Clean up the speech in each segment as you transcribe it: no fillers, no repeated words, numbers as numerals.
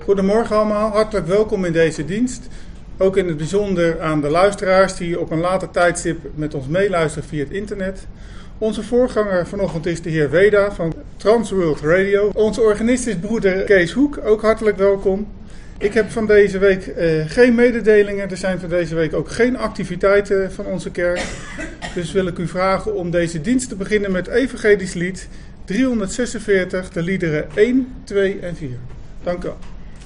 Goedemorgen allemaal, hartelijk welkom in deze dienst. Ook in het bijzonder aan de luisteraars die op een later tijdstip met ons meeluisteren via het internet. Onze voorganger vanochtend is de heer Weda van Transworld Radio. Onze organist is broeder Kees Hoek, ook hartelijk welkom. Ik heb van deze week geen mededelingen. Er zijn van deze week ook geen activiteiten van onze kerk. Dus wil ik u vragen om deze dienst te beginnen met evangelisch lied 346, de liederen 1, 2 en 4. Dank u wel.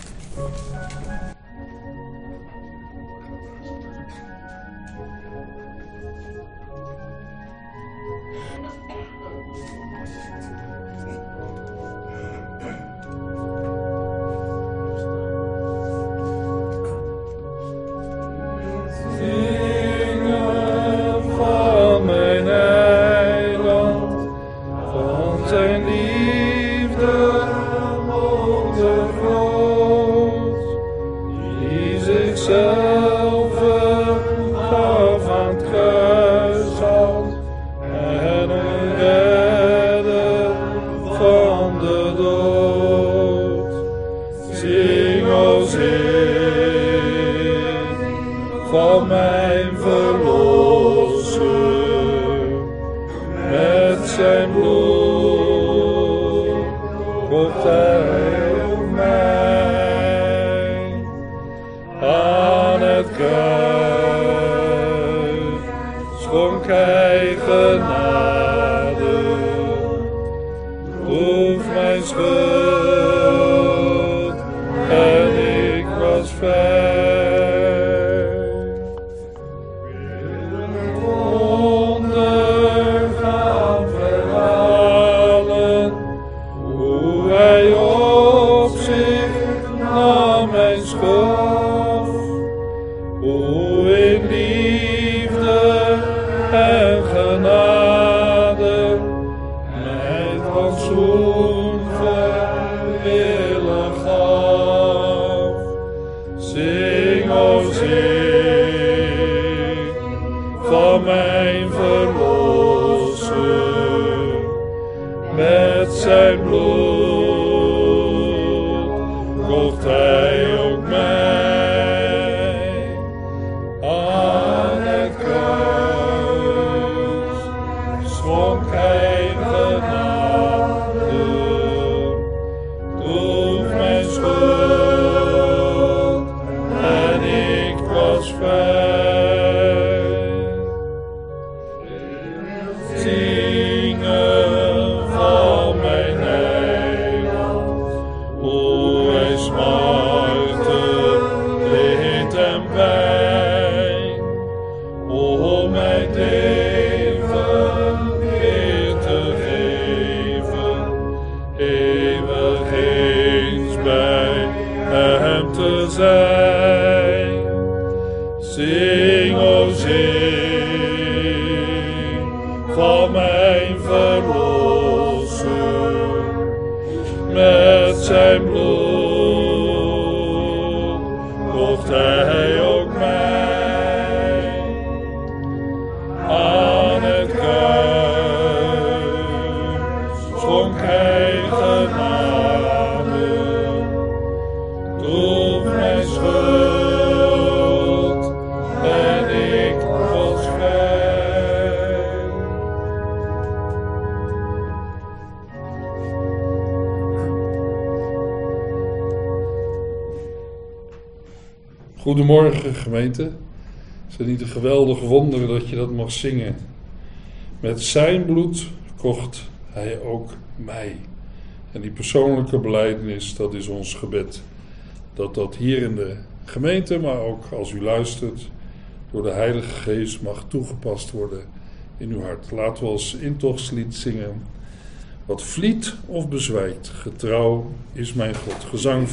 Goedemorgen gemeente. Is het niet een geweldig wonder dat je dat mag zingen? Met zijn bloed kocht hij ook mij. En die persoonlijke belijdenis, dat is ons gebed. Dat hier in de gemeente, maar ook als u luistert, door de Heilige Geest mag toegepast worden in uw hart. Laten we als intochtslied zingen. Wat vliet of bezwijkt, getrouw is mijn God. Gezang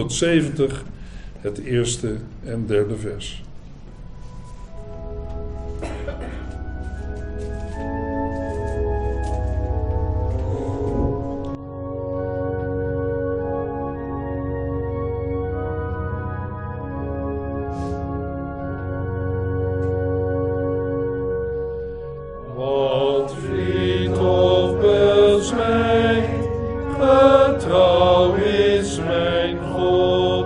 470. Het eerste en derde vers. Wat vliet of bezwijkt, getrouw is mijn God.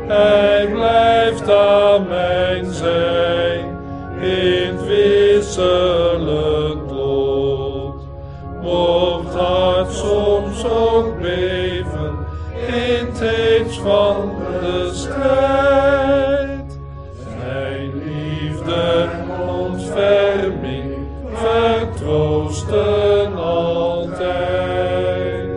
Hij blijft aan mijn zij, in het wisselend lot. Mocht hart soms ook beven, in het heetst van de strijd. Zijn liefde, ontferming, vertroosten altijd.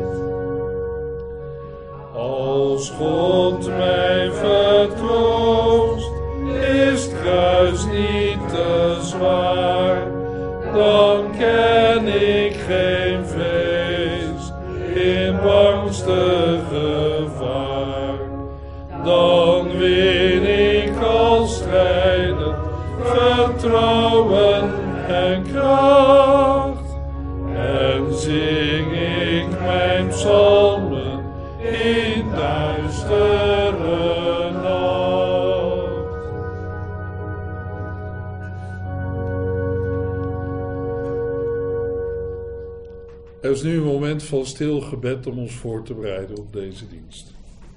Als God mij vertroost, is het kruis niet te zwaar. Dan ken ik geen vrees, in bangste gevaar. Dan win ik als strijder vertrouwen en kracht. En zing ik mijn psalmen in duistere nacht. Er is nu een moment van stil gebed om ons voor te bereiden op deze dienst.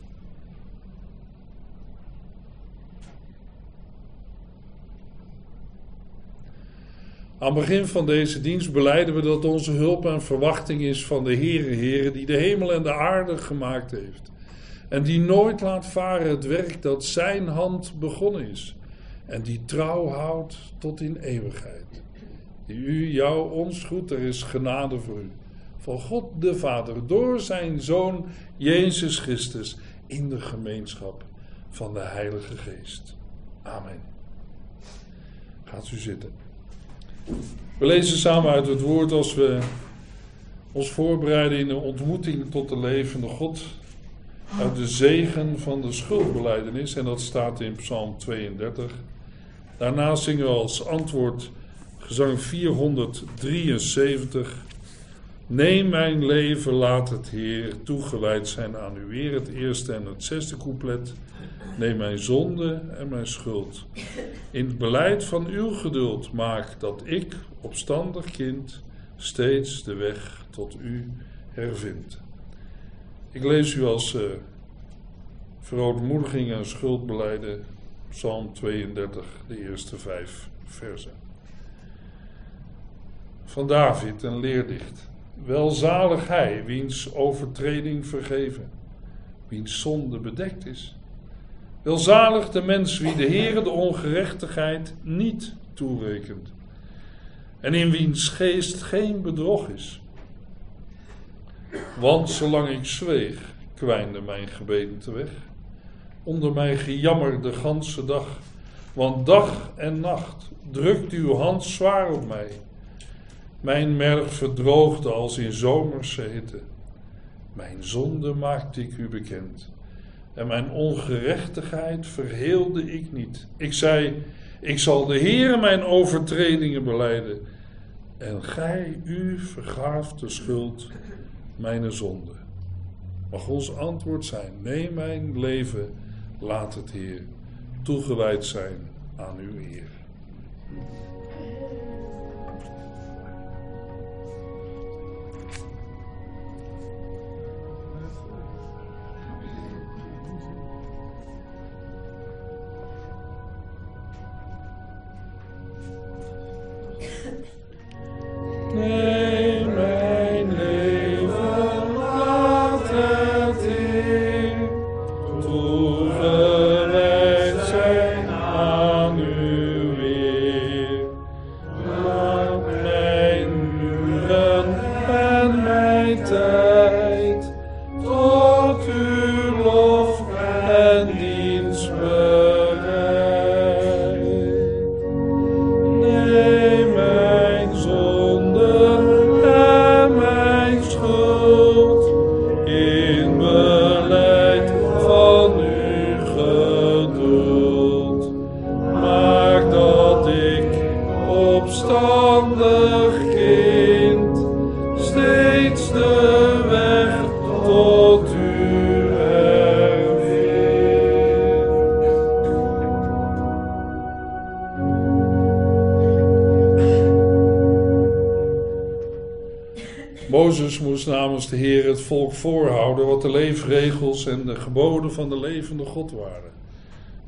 Aan het begin van deze dienst belijden we dat onze hulp en verwachting is van de Heere die de hemel en de aarde gemaakt heeft. En die nooit laat varen het werk dat zijn hand begonnen is. En die trouw houdt tot in eeuwigheid. Die u, jou, ons goed, er is genade voor u. Van God de Vader, door zijn Zoon Jezus Christus, in de gemeenschap van de Heilige Geest. Amen. Gaat u zitten. We lezen samen uit het woord als we ons voorbereiden in een ontmoeting tot de levende God. Uit de zegen van de schuldbelijdenis, en dat staat in Psalm 32. Daarna zingen we als antwoord gezang 473. Neem mijn leven, laat het Heer toegewijd zijn aan uw eer. Het eerste en het zesde couplet. Neem mijn zonde en mijn schuld. In het beleid van uw geduld maak dat ik, opstandig kind, steeds de weg tot u hervind. Ik lees u als verootmoediging en schuldbelijden Psalm 32, de eerste 5 versen. Van David, een leerdicht. Welzalig hij, wiens overtreding vergeven, wiens zonde bedekt is. Welzalig de mens wie de Heere de ongerechtigheid niet toerekent en in wiens geest geen bedrog is. Want zolang ik zweeg, kwijnde mijn gebeden te weg, onder mij gejammer de ganse dag, want dag en nacht drukt uw hand zwaar op mij. Mijn merg verdroogde als in zomerse hitte. Mijn zonde maakte ik u bekend. En mijn ongerechtigheid verheelde ik niet. Ik zei, ik zal de Heere mijn overtredingen belijden. En gij, u vergaaft de schuld, mijn zonde. Mag ons antwoord zijn, neem mijn leven, laat het Heer toegewijd zijn aan uw eer. Neem mijn leven, laat het Heer toegewijd zijn aan uw eer. Laat mijn uren en mijn tijd tot uw lof en dienst bereid. Neem mijn zonden en mijn schuld in beleid van uw geduld. Maak dat ik, opstandig kind, steeds de weg tot u hervind. Mozes moest namens de Heer het volk voorhouden wat de leefregels en de geboden van de levende God waren.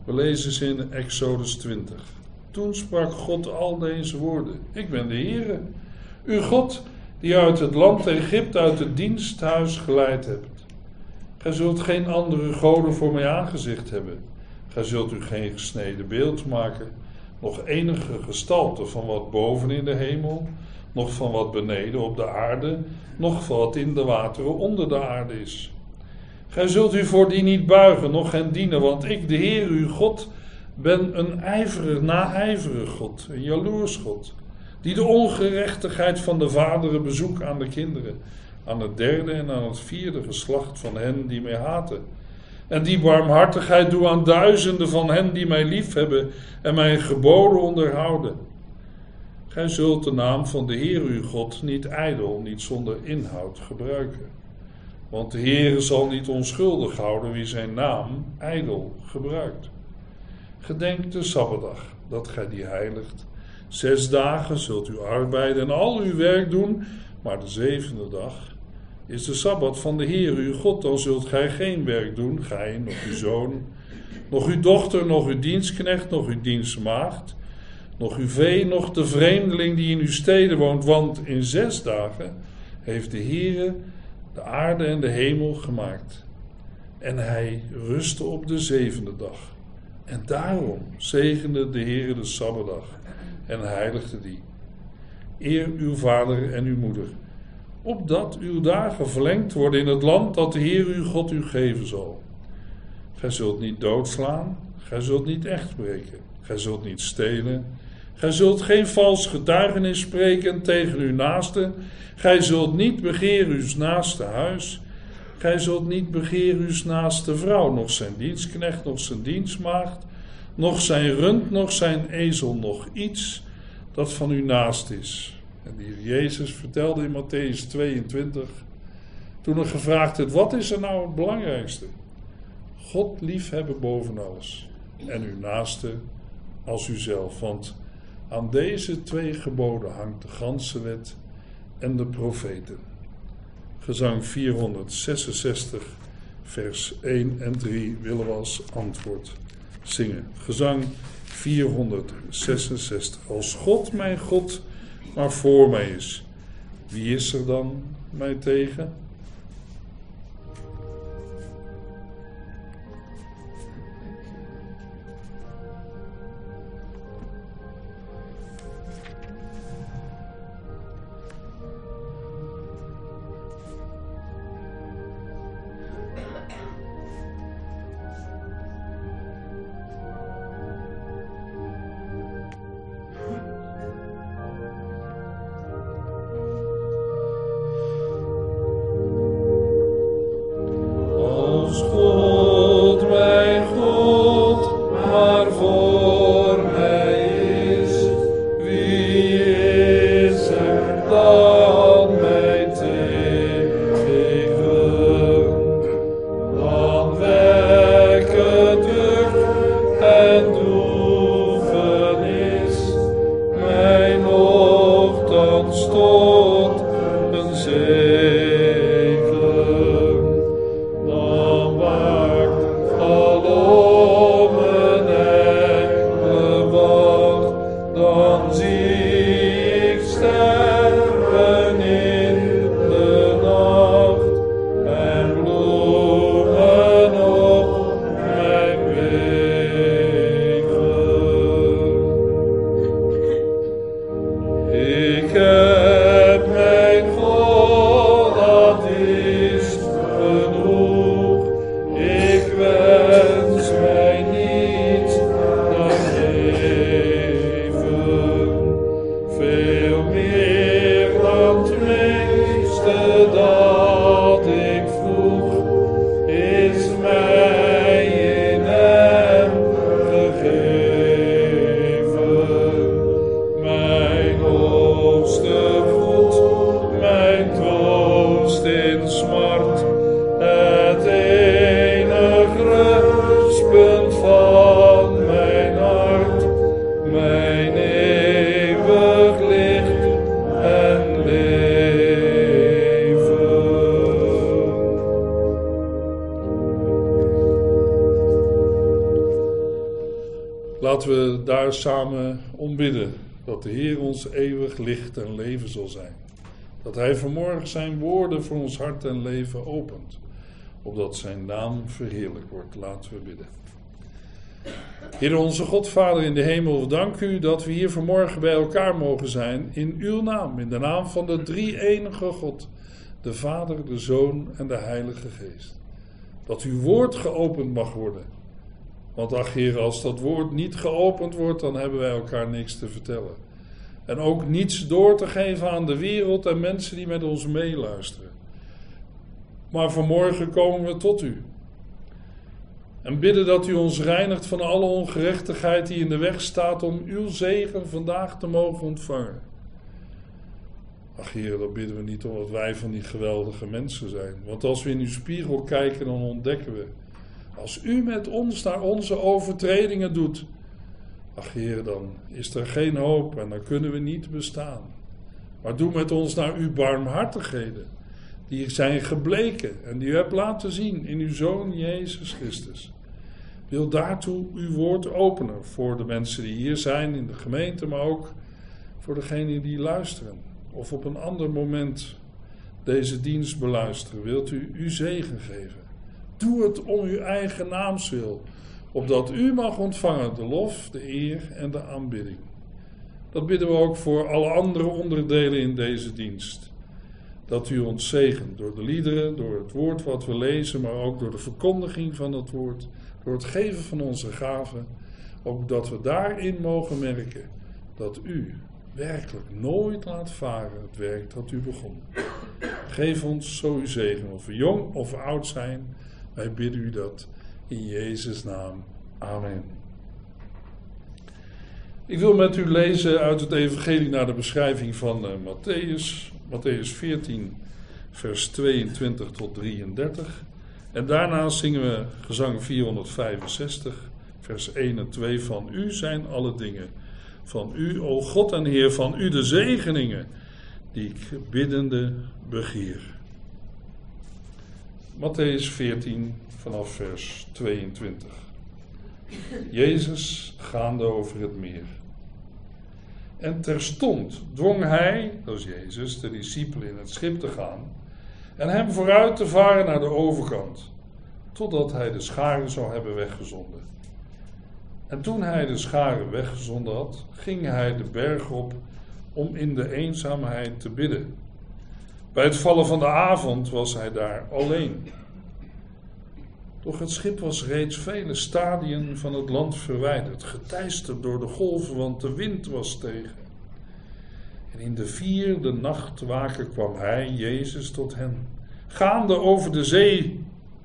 We lezen ze in Exodus 20. Toen sprak God al deze woorden. Ik ben de Heere, uw God, die uit het land Egypte, uit het diensthuis geleid hebt. Gij zult geen andere goden voor mij aangezicht hebben. Gij zult u geen gesneden beeld maken, nog enige gestalte van wat boven in de hemel, nog van wat beneden op de aarde, nog van wat in de wateren onder de aarde is. Gij zult u voor die niet buigen, noch hen dienen, want ik, de Heer uw God, ben een naijverig God, een jaloers God, die de ongerechtigheid van de vaderen bezoekt aan de kinderen, aan het derde en aan het vierde geslacht van hen die mij haten. En die barmhartigheid doe aan duizenden van hen die mij liefhebben en mijn geboden onderhouden. Gij zult de naam van de Heer uw God niet ijdel, niet zonder inhoud gebruiken. Want de Heer zal niet onschuldig houden wie zijn naam ijdel gebruikt. Gedenk de Sabbatdag, dat gij die heiligt. 6 dagen zult u arbeiden en al uw werk doen, maar de 7e dag is de Sabbat van de Heer uw God. Dan zult gij geen werk doen, gij, nog uw zoon, nog uw dochter, nog uw dienstknecht, nog uw dienstmaagd, nog uw vee, nog de vreemdeling die in uw steden woont. Want in 6 dagen heeft de Heer de aarde en de hemel gemaakt. En hij rustte op de 7e dag. En daarom zegende de Heer de Sabbatdag en heiligde die. Eer uw vader en uw moeder, opdat uw dagen verlengd worden in het land dat de Heer uw God u geven zal. Gij zult niet doodslaan, gij zult niet echt breken, gij zult niet stelen, gij zult geen vals getuigenis spreken tegen uw naaste, gij zult niet begeren uw naaste huis, gij zult niet begeren uw naaste vrouw, nog zijn dienstknecht, nog zijn dienstmaagd, nog zijn rund, nog zijn ezel, nog iets dat van uw naast is. En die Jezus vertelde in Mattheüs 22, toen er gevraagd werd, wat is er nou het belangrijkste? God liefhebben boven alles en uw naaste als uzelf, want aan deze 2 geboden hangt de ganse wet en de profeten. Gezang 466, vers 1 en 3 willen we als antwoord zingen. Gezang 466. Als God, mijn God, maar voor mij is, wie is er dan mij tegen? Laten we daar samen om bidden. Dat de Heer ons eeuwig licht en leven zal zijn. Dat Hij vanmorgen zijn woorden voor ons hart en leven opent. Opdat zijn naam verheerlijk wordt. Laten we bidden. Heer onze God, Vader in de hemel, we danken u dat we hier vanmorgen bij elkaar mogen zijn in uw naam. In de naam van de drie-enige God. De Vader, de Zoon en de Heilige Geest. Dat uw woord geopend mag worden. Want ach Heer, als dat woord niet geopend wordt, dan hebben wij elkaar niks te vertellen. En ook niets door te geven aan de wereld en mensen die met ons meeluisteren. Maar vanmorgen komen we tot u. En bidden dat u ons reinigt van alle ongerechtigheid die in de weg staat om uw zegen vandaag te mogen ontvangen. Ach Heer, dat bidden we niet omdat wij van die geweldige mensen zijn. Want als we in uw spiegel kijken, dan ontdekken we. Als u met ons naar onze overtredingen doet. Ach Heer, dan is er geen hoop en dan kunnen we niet bestaan. Maar doe met ons naar uw barmhartigheden. Die zijn gebleken en die u hebt laten zien in uw Zoon Jezus Christus. Wil daartoe uw woord openen voor de mensen die hier zijn in de gemeente, maar ook voor degenen die luisteren. Of op een ander moment deze dienst beluisteren. Wilt u uw zegen geven? Doe het om uw eigen naamswil, opdat u mag ontvangen de lof, de eer en de aanbidding. Dat bidden we ook voor alle andere onderdelen in deze dienst. Dat u ons zegent door de liederen, door het woord wat we lezen, maar ook door de verkondiging van het woord, door het geven van onze gaven. Ook dat we daarin mogen merken dat u werkelijk nooit laat varen het werk dat u begon. Geef ons zo uw zegen, of we jong of oud zijn. Wij bidden u dat in Jezus' naam. Amen. Ik wil met u lezen uit het evangelie naar de beschrijving van Matthäus. Matthäus 14, vers 22 tot 33. En daarna zingen we gezang 465, vers 1 en 2. Van u zijn alle dingen. Van u, o God en Heer, van u de zegeningen, die ik biddende begeer. Matthäus 14, vanaf vers 22. Jezus gaande over het meer. En terstond dwong hij, dat is Jezus, de discipelen in het schip te gaan en hem vooruit te varen naar de overkant, totdat hij de scharen zou hebben weggezonden. En toen hij de scharen weggezonden had, ging hij de berg op om in de eenzaamheid te bidden. Bij het vallen van de avond was hij daar alleen. Doch het schip was reeds vele stadien van het land verwijderd, geteisterd door de golven, want de wind was tegen. En in de 4e nachtwaken kwam hij, Jezus, tot hen, gaande over de zee.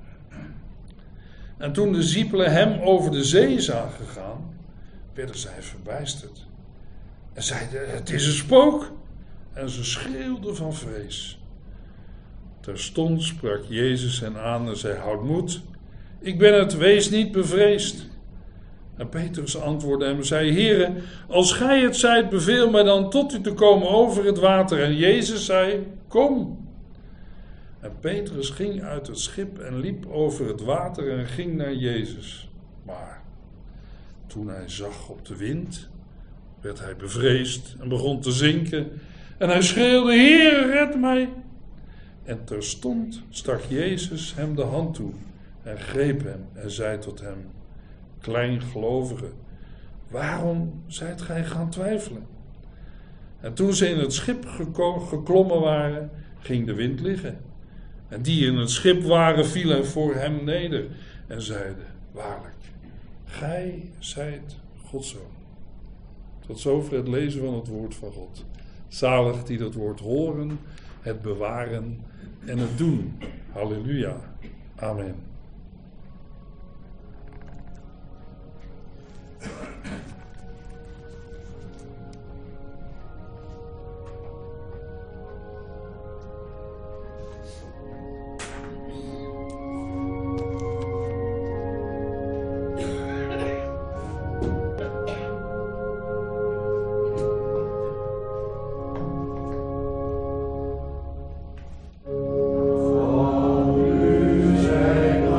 En toen de discipelen hem over de zee zagen gaan, werden zij verbijsterd. En zeiden, het is een spook. En ze schreeuwden van vrees. Terstond sprak Jezus hen aan en zei, houd moed. Ik ben het, wees niet bevreesd. En Petrus antwoordde hem en zei, Heere, als gij het zijt, beveel mij dan tot u te komen over het water. En Jezus zei, kom. En Petrus ging uit het schip en liep over het water en ging naar Jezus. Maar toen hij zag op de wind, werd hij bevreesd en begon te zinken. En hij schreeuwde, Heere, red mij. En terstond stak Jezus hem de hand toe en greep hem en zei tot hem, kleingelovige, waarom zijt gij gaan twijfelen? En toen ze in het schip geklommen waren, ging de wind liggen. En die in het schip waren, vielen voor hem neder en zeiden, waarlijk, gij zijt Gods Zoon. Tot zover het lezen van het woord van God. Zalig die dat woord horen, het bewaren en het doen. Halleluja. Amen. Van u zijn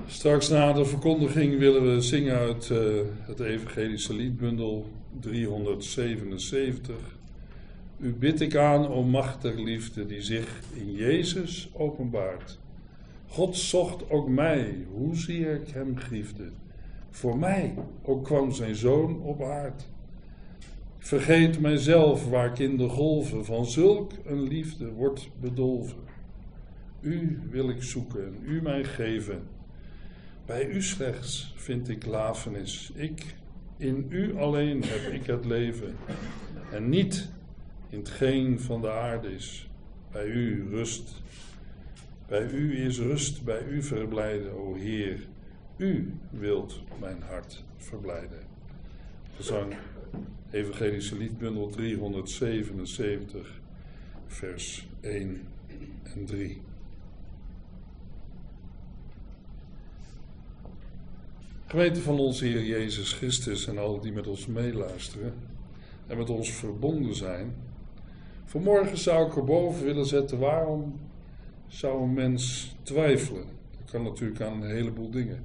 Straks na de verkondiging willen we zingen uit het evangelische liedbundel 377. U bid ik aan, o macht der liefde, die zich in Jezus openbaart. God zocht ook mij, hoezeer ik hem griefde. Voor mij ook kwam zijn zoon op aard. Ik vergeet mijzelf waar ik in de golven van zulk een liefde wordt bedolven. U wil ik zoeken en u mij geven. Bij u slechts vind ik lafenis. In u alleen heb ik het leven. En niet in hetgeen van de aarde is. Bij u rust. Bij u is rust, bij u verblijden, o Heer. U wilt mijn hart verblijden. Gezang, evangelische liedbundel 377, vers 1 en 3. Gemeente van onze Heer Jezus Christus en allen die met ons meeluisteren en met ons verbonden zijn. Vanmorgen zou ik erboven willen zetten, waarom zou een mens twijfelen? Dat kan natuurlijk aan een heleboel dingen.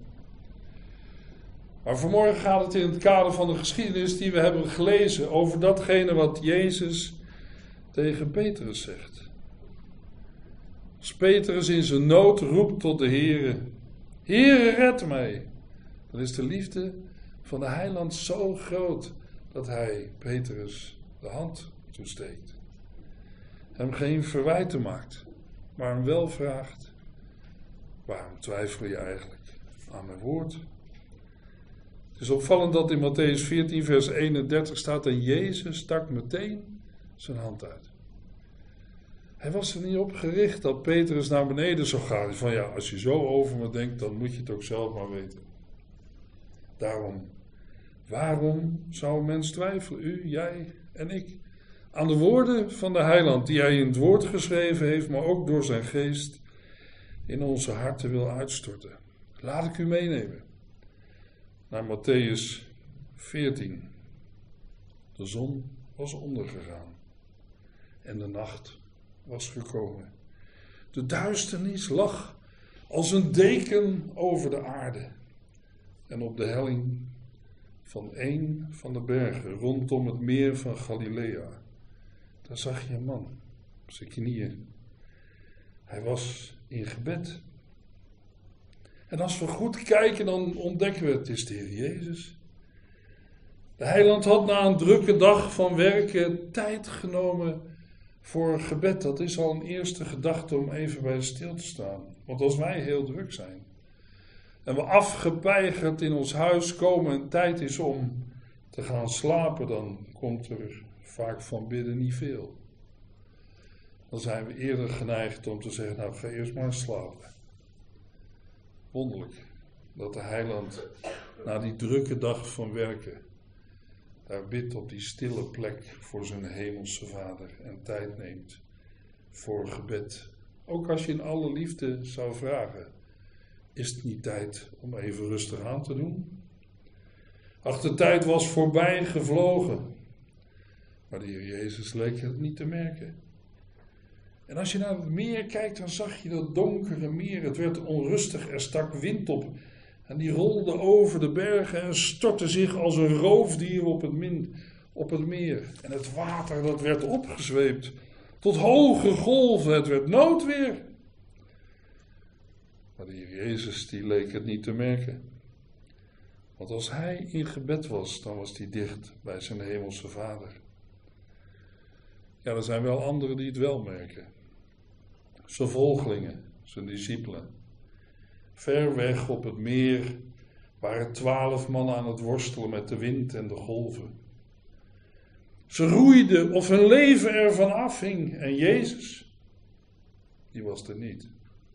Maar vanmorgen gaat het in het kader van de geschiedenis die we hebben gelezen over datgene wat Jezus tegen Petrus zegt. Als Petrus in zijn nood roept tot de Heere, Heere, red mij. Dan is de liefde van de heiland zo groot dat hij Petrus de hand toesteekt. Hem geen verwijten maakt, maar hem wel vraagt, waarom twijfel je eigenlijk aan mijn woord? Het is opvallend dat in Mattheüs 14 vers 31 staat en Jezus stak meteen zijn hand uit. Hij was er niet op gericht dat Petrus naar beneden zou gaan. Van ja, als je zo over me denkt, dan moet je het ook zelf maar weten. Daarom, waarom zou een mens twijfelen, u, jij en ik, aan de woorden van de heiland die hij in het woord geschreven heeft, maar ook door zijn geest in onze harten wil uitstorten. Laat ik u meenemen naar Mattheüs 14. De zon was ondergegaan en de nacht was gekomen. De duisternis lag als een deken over de aarde. En op de helling van een van de bergen rondom het meer van Galilea, daar zag je een man op zijn knieën. Hij was in gebed. En als we goed kijken, dan ontdekken we het is de Heer Jezus. De heiland had na een drukke dag van werken tijd genomen voor gebed. Dat is al een eerste gedachte om even bij stil te staan. Want als wij heel druk zijn en we afgepeigerd in ons huis komen en tijd is om te gaan slapen, dan komt er vaak van bidden niet veel. Dan zijn we eerder geneigd om te zeggen, nou ga eerst maar slapen. Wonderlijk dat de heiland na die drukke dag van werken daar bidt op die stille plek voor zijn hemelse Vader en tijd neemt voor gebed. Ook als je in alle liefde zou vragen, is het niet tijd om even rustig aan te doen? Ach, de tijd was voorbij gevlogen. Maar de Heer Jezus leek het niet te merken. En als je naar het meer kijkt, dan zag je dat donkere meer. Het werd onrustig, er stak wind op. En die rolde over de bergen en stortte zich als een roofdier op het meer. En het water dat werd opgezweept tot hoge golven. Het werd noodweer. Maar de Heer Jezus die leek het niet te merken. Want als hij in gebed was, dan was hij dicht bij zijn hemelse Vader. Ja, er zijn wel anderen die het wel merken. Zijn volgelingen, zijn discipelen. Ver weg op het meer waren 12 mannen aan het worstelen met de wind en de golven. Ze roeiden of hun leven ervan afhing. En Jezus, die was er niet.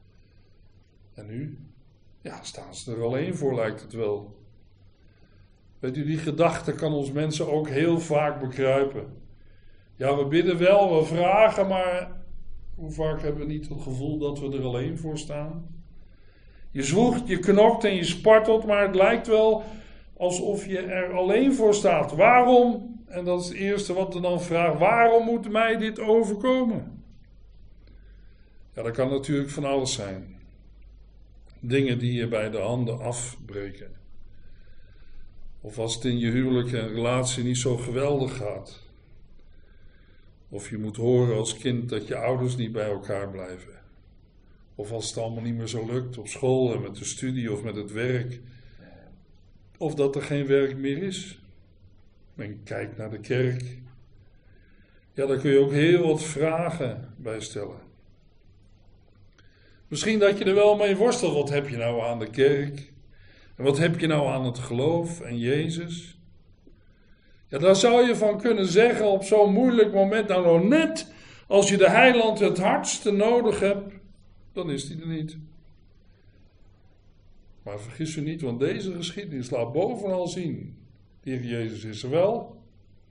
En nu? Ja, staan ze er alleen voor, lijkt het wel. Weet u, die gedachte kan ons mensen ook heel vaak bekruipen. Ja, we bidden wel, we vragen, maar hoe vaak hebben we niet het gevoel dat we er alleen voor staan? Je zwoegt, je knokt en je spartelt, maar het lijkt wel alsof je er alleen voor staat. Waarom? En dat is het eerste wat er dan vraagt. Waarom moet mij dit overkomen? Ja, dat kan natuurlijk van alles zijn. Dingen die je bij de handen afbreken. Of als het in je huwelijk en relatie niet zo geweldig gaat. Of je moet horen als kind dat je ouders niet bij elkaar blijven. Of als het allemaal niet meer zo lukt op school en met de studie of met het werk. Of dat er geen werk meer is. Men kijkt naar de kerk. Ja, daar kun je ook heel wat vragen bij stellen. Misschien dat je er wel mee worstelt. Wat heb je nou aan de kerk? En wat heb je nou aan het geloof en Jezus? Ja, daar zou je van kunnen zeggen op zo'n moeilijk moment. Nou, nog net als je de heiland het hardste nodig hebt, dan is die er niet. Maar vergis u niet, want deze geschiedenis laat bovenal zien. De Heer Jezus is er wel.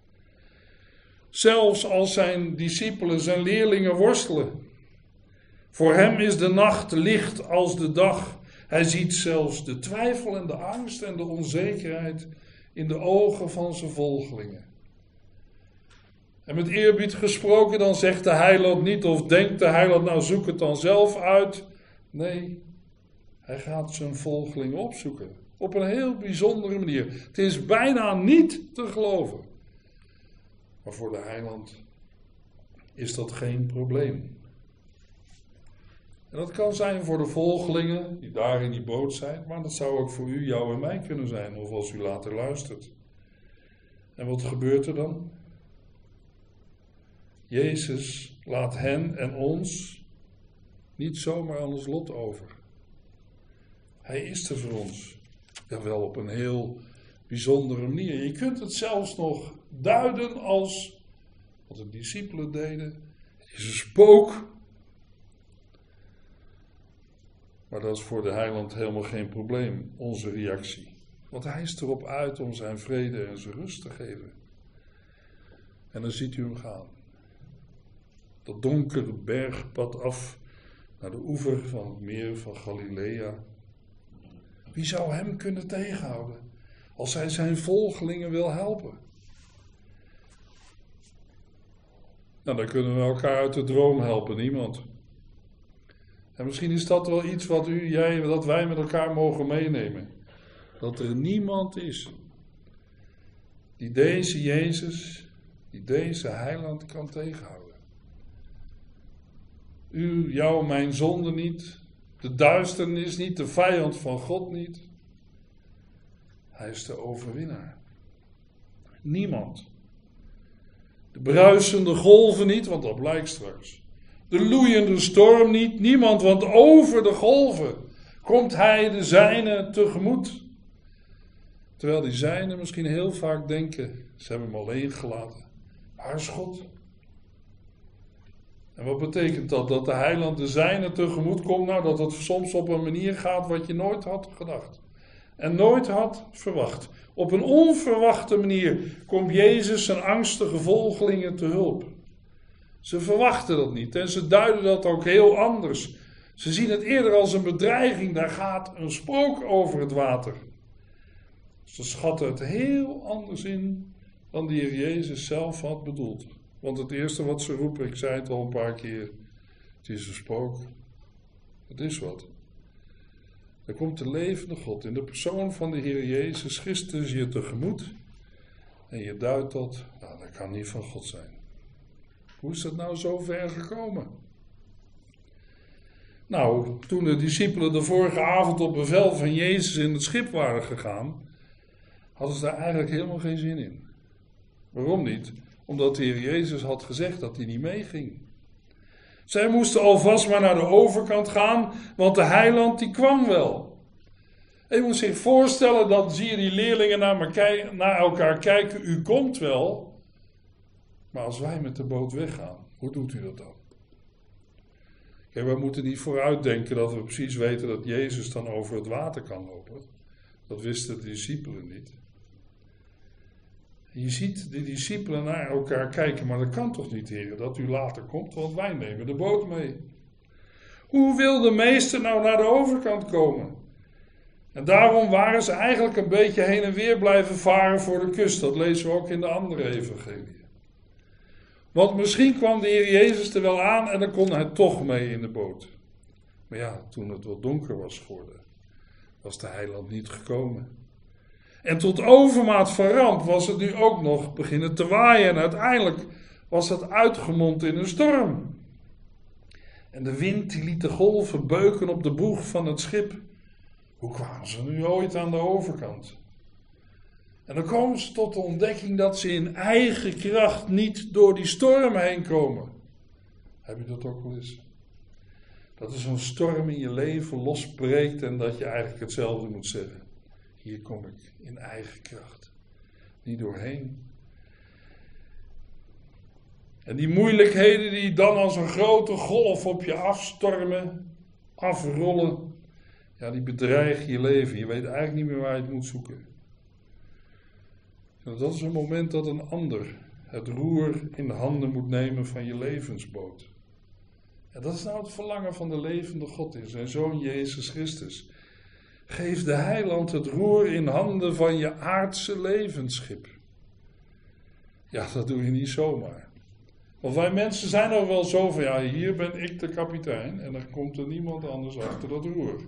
Zelfs als zijn discipelen, zijn leerlingen worstelen. Voor hem is de nacht licht als de dag. Hij ziet zelfs de twijfel en de angst en de onzekerheid in de ogen van zijn volgelingen. En met eerbied gesproken, dan zegt de heiland niet of denkt de heiland, nou zoek het dan zelf uit. Nee, hij gaat zijn volgelingen opzoeken. Op een heel bijzondere manier. Het is bijna niet te geloven. Maar voor de heiland is dat geen probleem. En dat kan zijn voor de volgelingen die daar in die boot zijn, maar dat zou ook voor u, jou en mij kunnen zijn, of als u later luistert. En wat gebeurt er dan? Jezus laat hen en ons niet zomaar aan ons lot over. Hij is er voor ons. Jawel, op een heel bijzondere manier. Je kunt het zelfs nog duiden als wat de discipelen deden. Het is een spook. Maar dat is voor de heiland helemaal geen probleem, onze reactie. Want hij is erop uit om zijn vrede en zijn rust te geven. En dan ziet u hem gaan. Dat donkere bergpad af naar de oever van het meer van Galilea. Wie zou hem kunnen tegenhouden als hij zijn volgelingen wil helpen? Nou, dan kunnen we elkaar uit de droom helpen, niemand. En misschien is dat wel iets wat u, jij, dat wij met elkaar mogen meenemen. Dat er niemand is die deze Jezus, die deze heiland kan tegenhouden. U, jou, mijn zonde niet. De duisternis niet, de vijand van God niet. Hij is de overwinnaar. Niemand. De bruisende golven niet, want dat blijkt straks. De loeiende storm niet, niemand, want over de golven komt hij de zijnen tegemoet. Terwijl die zijnen misschien heel vaak denken, ze hebben hem alleen gelaten. Waar is God? En wat betekent dat? Dat de heiland de zijnen tegemoet komt? Nou, dat het soms op een manier gaat wat je nooit had gedacht. En nooit had verwacht. Op een onverwachte manier komt Jezus zijn angstige volgelingen te hulp. Ze verwachten dat niet en ze duiden dat ook heel anders. Ze zien het eerder als een bedreiging. Daar gaat een spook over het water. Ze schatten het heel anders in dan de Heer Jezus zelf had bedoeld. Want het eerste wat ze roepen, ik zei het al een paar keer, het is een spook. Het is wat. Er komt de levende God in de persoon van de Heer Jezus Christus je tegemoet. En je duidt dat, nou, dat kan niet van God zijn. Hoe is dat nou zo ver gekomen? Nou, toen de discipelen de vorige avond op bevel van Jezus in het schip waren gegaan, hadden ze daar eigenlijk helemaal geen zin in. Waarom niet? Omdat de Heer Jezus had gezegd dat hij niet meeging. Zij moesten alvast maar naar de overkant gaan, want de heiland die kwam wel. En je moet zich voorstellen, dan zie je die leerlingen naar elkaar kijken, u komt wel. Maar als wij met de boot weggaan, hoe doet u dat dan? Kijk, we moeten niet vooruitdenken dat we precies weten dat Jezus dan over het water kan lopen. Dat wisten de discipelen niet. Je ziet de discipelen naar elkaar kijken, maar dat kan toch niet, heren, dat u later komt, want wij nemen de boot mee. Hoe wil de meester nou naar de overkant komen? En daarom waren ze eigenlijk een beetje heen en weer blijven varen voor de kust. Dat lezen we ook in de andere evangelieën. Want misschien kwam de Heer Jezus er wel aan en dan kon hij toch mee in de boot. Maar ja, toen het wat donker was geworden, was de heiland niet gekomen. En tot overmaat van ramp was het nu ook nog beginnen te waaien. En uiteindelijk was dat uitgemond in een storm. En de wind die liet de golven beuken op de boeg van het schip. Hoe kwamen ze nu ooit aan de overkant? En dan komen ze tot de ontdekking dat ze in eigen kracht niet door die storm heen komen. Heb je dat ook wel eens? Dat er zo'n storm in je leven losbreekt en dat je eigenlijk hetzelfde moet zeggen. Hier kom ik in eigen kracht niet doorheen. En die moeilijkheden die dan als een grote golf op je afstormen, afrollen, ja, die bedreigen je leven. Je weet eigenlijk niet meer waar je het moet zoeken. En dat is een moment dat een ander het roer in de handen moet nemen van je levensboot. En dat is nou het verlangen van de levende God in zijn Zoon Jezus Christus. Geef de heiland het roer in handen van je aardse levensschip. Ja, dat doe je niet zomaar. Want wij mensen zijn ook wel zo van, ja, hier ben ik de kapitein en dan komt er niemand anders achter dat roer.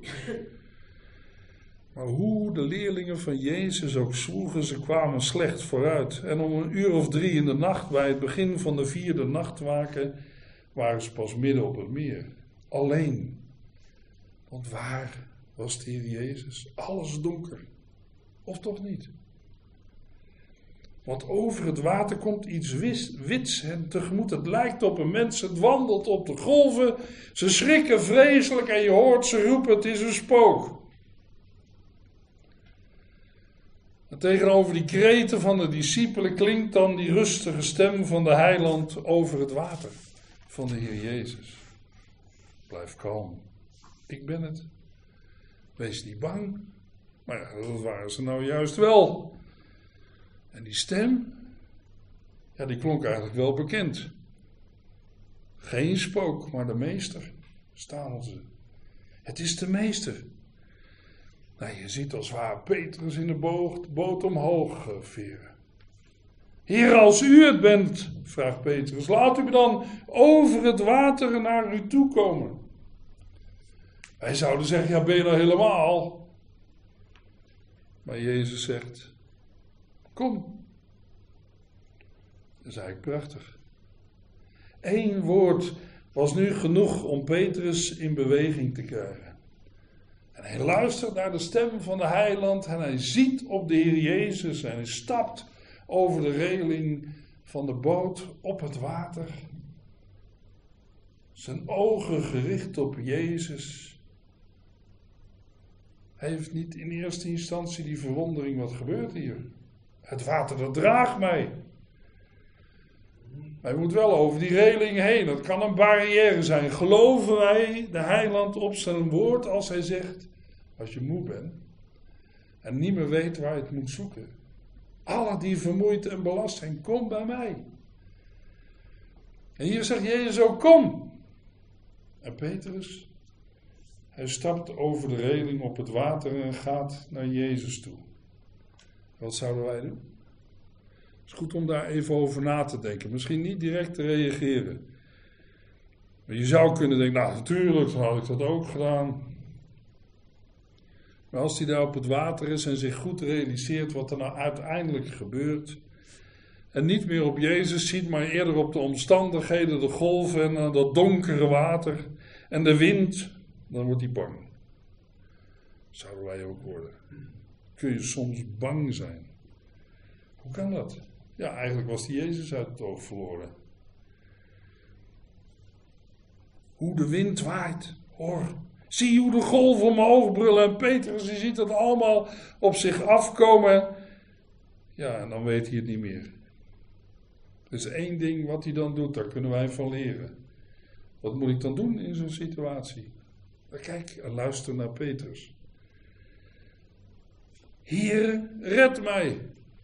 Maar hoe de leerlingen van Jezus ook zwoegen, ze kwamen slecht vooruit. En om 1:03 in de nacht, bij het begin van de 4e nachtwaken, waren ze pas midden op het meer. Alleen. Want waar was de Heer Jezus? Alles donker. Of toch niet? Want over het water komt iets wits hen tegemoet. Het lijkt op een mens, het wandelt op de golven. Ze schrikken vreselijk en je hoort ze roepen, het is een spook. En tegenover die kreten van de discipelen klinkt dan die rustige stem van de heiland over het water. Van de Heer Jezus. Blijf kalm. Ik ben het. Wees niet bang. Maar ja, dat waren ze nou juist wel. En die stem, ja, die klonk eigenlijk wel bekend. Geen spook, maar de meester, staan ze. Het is de meester. Nou, je ziet als waar Petrus in de boot omhoog veren. Heer, als u het bent, vraagt Petrus, laat u me dan over het water naar u toe komen. Wij zouden zeggen, ja, ben je nou helemaal? Maar Jezus zegt, kom. Dat is eigenlijk prachtig. 1 woord was nu genoeg om Petrus in beweging te krijgen. En hij luistert naar de stem van de heiland en hij ziet op de Heer Jezus en hij stapt over de reling van de boot op het water. Zijn ogen gericht op Jezus. Hij heeft niet in eerste instantie die verwondering, wat gebeurt hier? Het water, dat draagt mij. Hij moet wel over die reling heen. Dat kan een barrière zijn. Geloven wij de heiland op zijn woord als hij zegt, als je moe bent en niet meer weet waar je het moet zoeken. Alle die vermoeid en belast zijn, kom bij mij. En hier zegt Jezus ook, kom. En Petrus, hij stapt over de reling op het water en gaat naar Jezus toe. Wat zouden wij doen? Het is goed om daar even over na te denken. Misschien niet direct te reageren. Maar je zou kunnen denken, nou natuurlijk, dan had ik dat ook gedaan. Maar als hij daar op het water is en zich goed realiseert wat er nou uiteindelijk gebeurt. En niet meer op Jezus ziet, maar eerder op de omstandigheden, de golven en dat donkere water en de wind. Dan wordt hij bang. Zouden wij ook worden. Kun je soms bang zijn? Hoe kan dat? Ja, eigenlijk was die Jezus uit het oog verloren. Hoe de wind waait. Hoor. Zie hoe de golven omhoog brullen. En Petrus die ziet dat allemaal op zich afkomen. Ja, en dan weet hij het niet meer. Er is 1 ding wat hij dan doet. Daar kunnen wij van leren. Wat moet ik dan doen in zo'n situatie? Kijk en luister naar Petrus. Heer, red mij.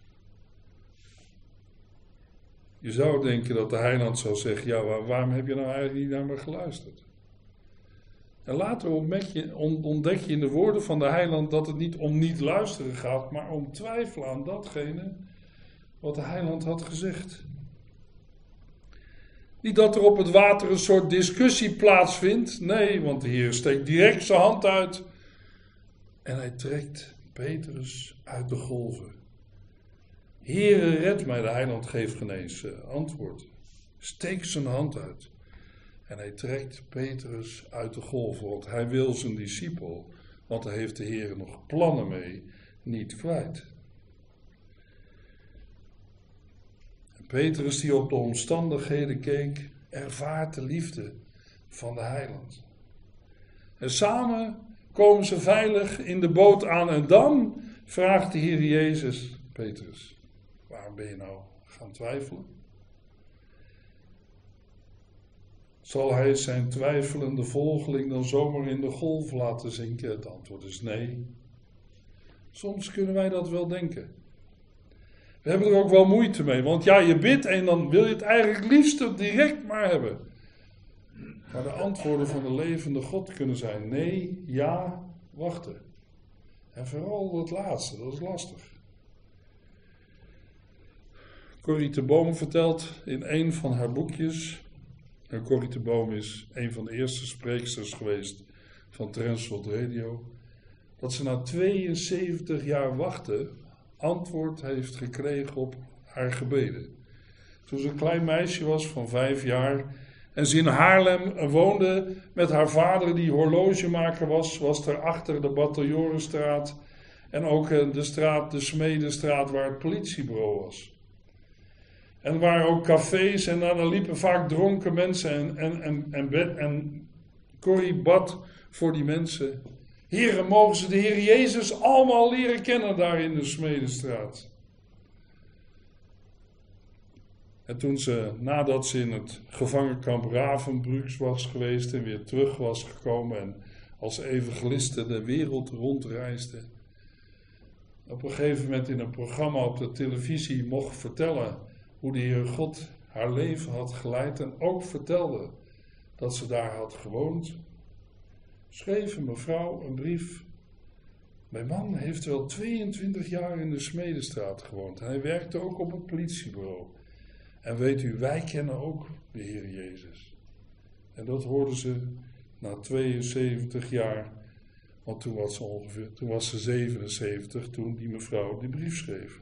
Je zou denken dat de heiland zou zeggen, ja, waarom heb je nou eigenlijk niet naar me geluisterd? En later ontdek je in de woorden van de heiland dat het niet om niet luisteren gaat, maar om twijfelen aan datgene wat de heiland had gezegd. Niet dat er op het water een soort discussie plaatsvindt. Nee, want de Heer steekt direct zijn hand uit. En hij trekt Petrus uit de golven. Heere, red mij, de heiland geeft geen eens antwoord. Steekt zijn hand uit. En hij trekt Petrus uit de golven, want hij wil zijn discipel, want daar heeft de Heer nog plannen mee, niet kwijt. En Petrus die op de omstandigheden keek, ervaart de liefde van de heiland. En samen komen ze veilig in de boot aan en dan vraagt de Heer Jezus, Petrus, waarom ben je nou gaan twijfelen? Zal hij zijn twijfelende volgeling dan zomaar in de golf laten zinken? Het antwoord is nee. Soms kunnen wij dat wel denken. We hebben er ook wel moeite mee, want ja, je bidt en dan wil je het eigenlijk liefst direct maar hebben. Maar de antwoorden van de levende God kunnen zijn nee, ja, wachten. En vooral het laatste, dat is lastig. Corrie te Boom vertelt in een van haar boekjes. En Corrie te Boom is een van de eerste spreeksters geweest van Transworld Radio. Dat ze na 72 jaar wachten antwoord heeft gekregen op haar gebeden. Toen ze een klein meisje was van 5 jaar en ze in Haarlem woonde met haar vader die horlogemaker was er achter de Bataljorenstraat en ook de Smedestraat waar het politiebureau was. En er waren ook cafés en dan liepen vaak dronken mensen en Corrie bad voor die mensen. Heren, mogen ze de Heer Jezus allemaal leren kennen daar in de Smedestraat. En toen ze, nadat ze in het gevangenkamp Ravensbrück was geweest en weer terug was gekomen en als evangeliste de wereld rondreisde, op een gegeven moment in een programma op de televisie mocht vertellen hoe de Heer God haar leven had geleid en ook vertelde dat ze daar had gewoond, schreef een mevrouw een brief. Mijn man heeft wel 22 jaar in de Smedestraat gewoond en hij werkte ook op het politiebureau. En weet u, wij kennen ook de Heer Jezus. En dat hoorden ze na 72 jaar, want toen was ze 77 toen die mevrouw die brief schreef.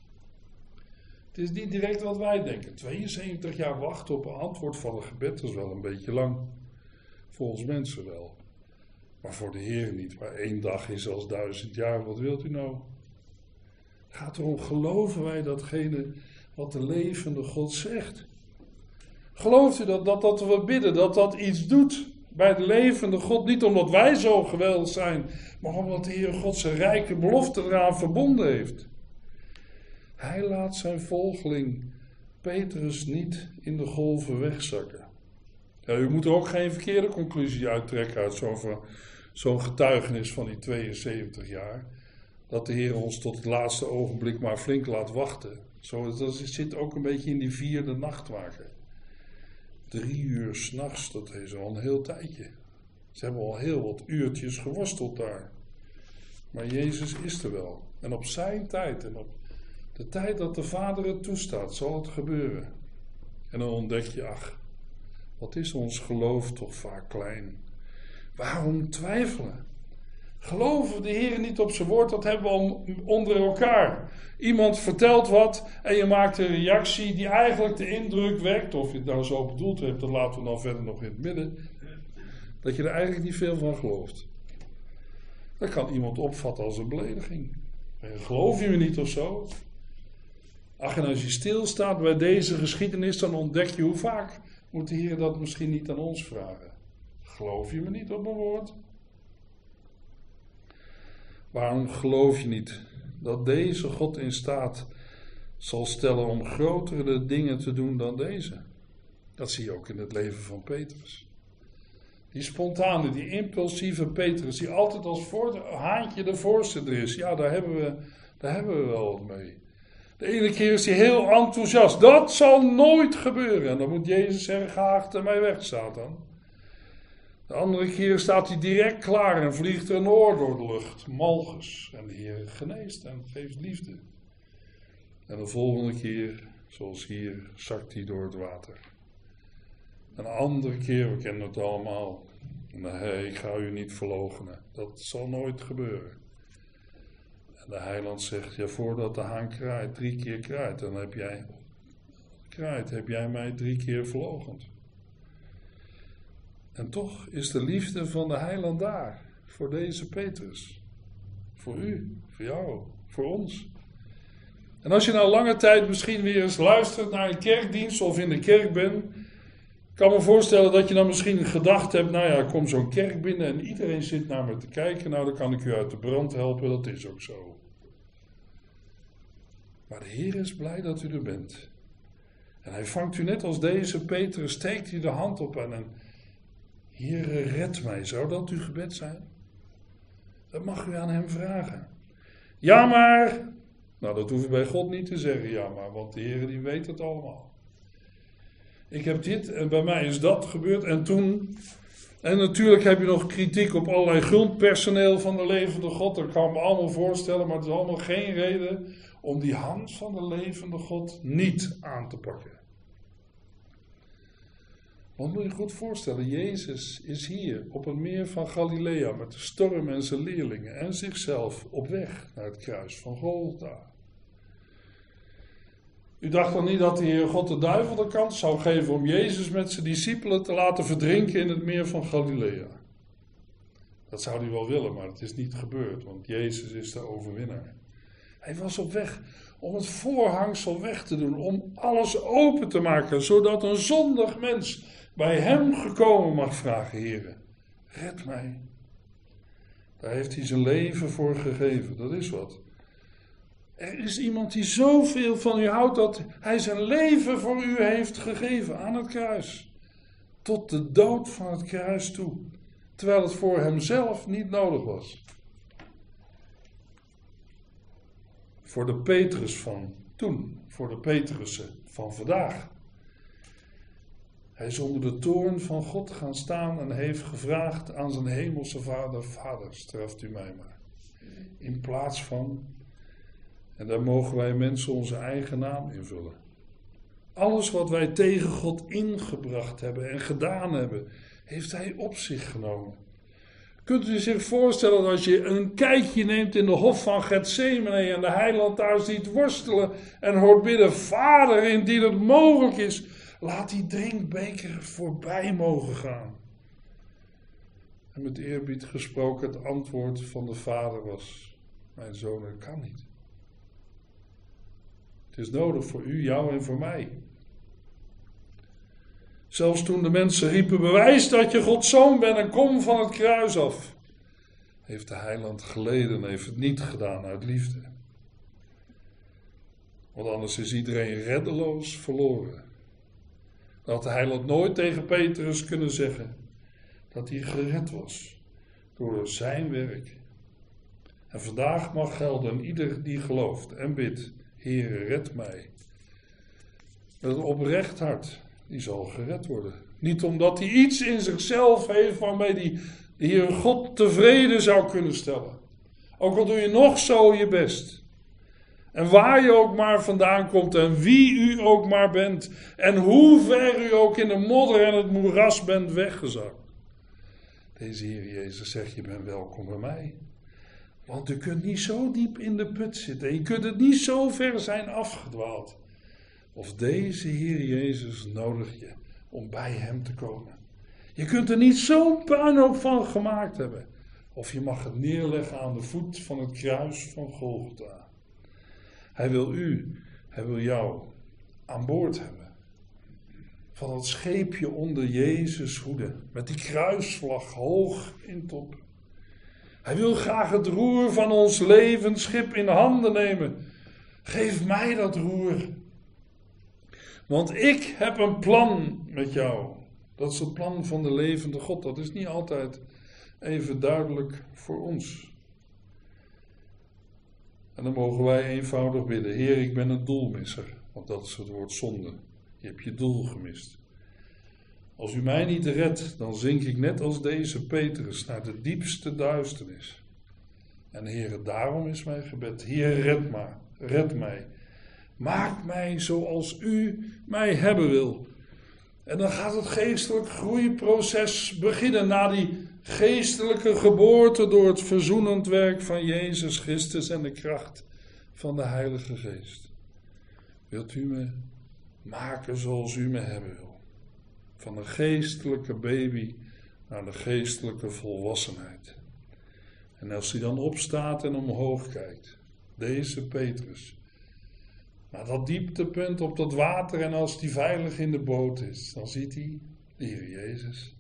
Het is niet direct wat wij denken. 72 jaar wachten op een antwoord van een gebed is wel een beetje lang. Voor ons mensen wel. Maar voor de Heer niet. Maar 1 dag is als 1000 jaar. Wat wilt u nou? Het gaat erom, geloven wij datgene wat de levende God zegt? Gelooft u dat we bidden, dat iets doet bij de levende God? Niet omdat wij zo geweldig zijn, maar omdat de Heer God zijn rijke belofte eraan verbonden heeft. Hij laat zijn volgeling Petrus niet in de golven wegzakken. Ja, u moet er ook geen verkeerde conclusie uittrekken uit zo'n getuigenis van die 72 jaar. Dat de Heer ons tot het laatste ogenblik maar flink laat wachten. Dat zit ook een beetje in die 4e nachtwaker. 3 uur 's nachts, dat is al een heel tijdje. Ze hebben al heel wat uurtjes geworsteld daar. Maar Jezus is er wel. En op zijn tijd en op de tijd dat de Vader het toestaat, zal het gebeuren. En dan ontdek je, ach, wat is ons geloof toch vaak klein. Waarom twijfelen? Geloven de Heer niet op zijn woord, dat hebben we al onder elkaar. Iemand vertelt wat en je maakt een reactie die eigenlijk de indruk wekt, of je het nou zo bedoeld hebt, dat laten we dan verder nog in het midden, dat je er eigenlijk niet veel van gelooft. Dat kan iemand opvatten als een belediging. Geloof je me niet of zo? Ach, en als je stilstaat bij deze geschiedenis, dan ontdek je hoe vaak moet de Heer dat misschien niet aan ons vragen. Geloof je me niet op mijn woord? Waarom geloof je niet dat deze God in staat zal stellen om grotere dingen te doen dan deze? Dat zie je ook in het leven van Petrus. Die spontane, die impulsieve Petrus, die altijd als haantje de voorzitter is. Ja, daar hebben we wel wat mee. De ene keer is hij heel enthousiast. Dat zal nooit gebeuren. En dan moet Jezus zeggen, ga achter mij weg, Satan. De andere keer staat hij direct klaar en vliegt er een oor door de lucht. Malchus. En de Heer geneest en geeft liefde. En de volgende keer, zoals hier, zakt hij door het water. Een andere keer, we kennen het allemaal. Nee, ik ga u niet verloochenen. Dat zal nooit gebeuren. En de heiland zegt, ja, voordat de haan kraait, 3 keer kraait, dan heb jij mij 3 keer verloochend. En toch is de liefde van de heiland daar, voor deze Petrus. Voor u, voor jou, voor ons. En als je nou lange tijd misschien weer eens luistert naar een kerkdienst of in de kerk bent, kan me voorstellen dat je dan misschien gedacht hebt, nou ja, ik kom zo'n kerk binnen en iedereen zit naar me te kijken, nou dan kan ik u uit de brand helpen, dat is ook zo. Maar de Heer is blij dat u er bent. En hij vangt u net als deze Petrus, steekt u de hand op en Heere, red mij. Zou dat uw gebed zijn? Dat mag u aan hem vragen. Ja, maar. Nou, dat hoef je bij God niet te zeggen, ja, maar, want de Heere die weet het allemaal. Ik heb dit en bij mij is dat gebeurd en toen. En natuurlijk heb je nog kritiek op allerlei grondpersoneel van de levende God. Dat kan ik me allemaal voorstellen, maar het is allemaal geen reden om die hand van de levende God niet aan te pakken. Want moet je goed voorstellen, Jezus is hier op het meer van Galilea met de storm en zijn leerlingen en zichzelf op weg naar het kruis van Golgotha. U dacht dan niet dat de Heer God de duivel de kans zou geven om Jezus met zijn discipelen te laten verdrinken in het meer van Galilea. Dat zou hij wel willen, maar het is niet gebeurd, want Jezus is de overwinnaar. Hij was op weg om het voorhangsel weg te doen, om alles open te maken, zodat een zondig mens bij hem gekomen mag vragen, Heere, red mij. Daar heeft hij zijn leven voor gegeven, dat is wat. Er is iemand die zoveel van u houdt dat hij zijn leven voor u heeft gegeven aan het kruis. Tot de dood van het kruis toe, terwijl het voor hemzelf niet nodig was. Voor de Petrus van toen, voor de Petrussen van vandaag. Hij is onder de toorn van God gaan staan en heeft gevraagd aan zijn hemelse vader, Vader, straft u mij maar. In plaats van, en daar mogen wij mensen onze eigen naam invullen. Alles wat wij tegen God ingebracht hebben en gedaan hebben, heeft hij op zich genomen. Kunt u zich voorstellen dat als je een kijkje neemt in de hof van Getsemane en de heiland daar ziet worstelen en hoort bidden, Vader, indien het mogelijk is, laat die drinkbeker voorbij mogen gaan. En met eerbied gesproken, het antwoord van de vader was, mijn zoon, dat kan niet. Het is nodig voor u, jou en voor mij. Zelfs toen de mensen riepen, bewijs dat je Gods zoon bent en kom van het kruis af, heeft de heiland geleden en heeft het niet gedaan uit liefde. Want anders is iedereen reddeloos verloren. Dan had de heiland nooit tegen Petrus kunnen zeggen dat hij gered was door zijn werk. En vandaag mag gelden ieder die gelooft en bidt, Heere, red mij. Met een oprecht hart, die zal gered worden. Niet omdat hij iets in zichzelf heeft waarmee hij de Heer God tevreden zou kunnen stellen. Ook al doe je nog zo je best. En waar je ook maar vandaan komt en wie u ook maar bent. En hoe ver u ook in de modder en het moeras bent weggezakt. Deze Heer Jezus zegt, je bent welkom bij mij. Want u kunt niet zo diep in de put zitten. En je kunt het niet zo ver zijn afgedwaald. Of deze Heer Jezus nodig je om bij hem te komen. Je kunt er niet zo'n puinhoop van gemaakt hebben. Of je mag het neerleggen aan de voet van het kruis van Golgotha. Hij wil u, hij wil jou aan boord hebben. Van het scheepje onder Jezus hoede. Met die kruisvlag hoog in top. Hij wil graag het roer van ons levensschip in handen nemen. Geef mij dat roer. Want ik heb een plan met jou. Dat is het plan van de levende God. Dat is niet altijd even duidelijk voor ons. En dan mogen wij eenvoudig bidden. Heer, ik ben een doelmisser. Want dat is het woord zonde. Je hebt je doel gemist. Als u mij niet redt, dan zink ik net als deze Petrus naar de diepste duisternis. En Heer, daarom is mijn gebed. Heer, red mij. Maak mij zoals u mij hebben wil. En dan gaat het geestelijk groeiproces beginnen na die geestelijke geboorte door het verzoenend werk van Jezus Christus en de kracht van de Heilige Geest. Wilt u me maken zoals u me hebben wil? Van een geestelijke baby naar de geestelijke volwassenheid. En als hij dan opstaat en omhoog kijkt, deze Petrus, naar dat dieptepunt op dat water en als hij veilig in de boot is, dan ziet hij de Heer Jezus.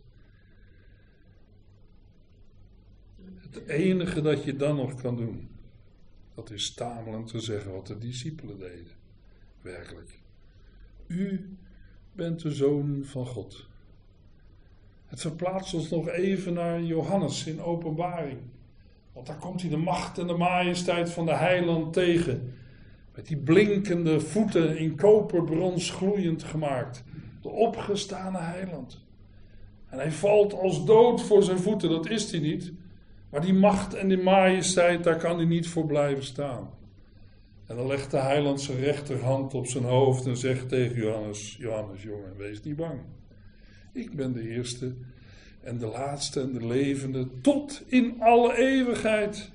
Het enige dat je dan nog kan doen, dat is stamelend te zeggen wat de discipelen deden. Werkelijk. U bent de Zoon van God. Het verplaatst ons nog even naar Johannes in Openbaring. Want daar komt hij de macht en de majesteit van de Heiland tegen. Met die blinkende voeten in koperbrons gloeiend gemaakt. De opgestane Heiland. En hij valt als dood voor zijn voeten, dat is hij niet. Maar die macht en die majesteit, daar kan hij niet voor blijven staan. En dan legt de Heiland zijn rechterhand op zijn hoofd en zegt tegen Johannes, Johannes jongen, wees niet bang. Ik ben de eerste en de laatste en de levende tot in alle eeuwigheid.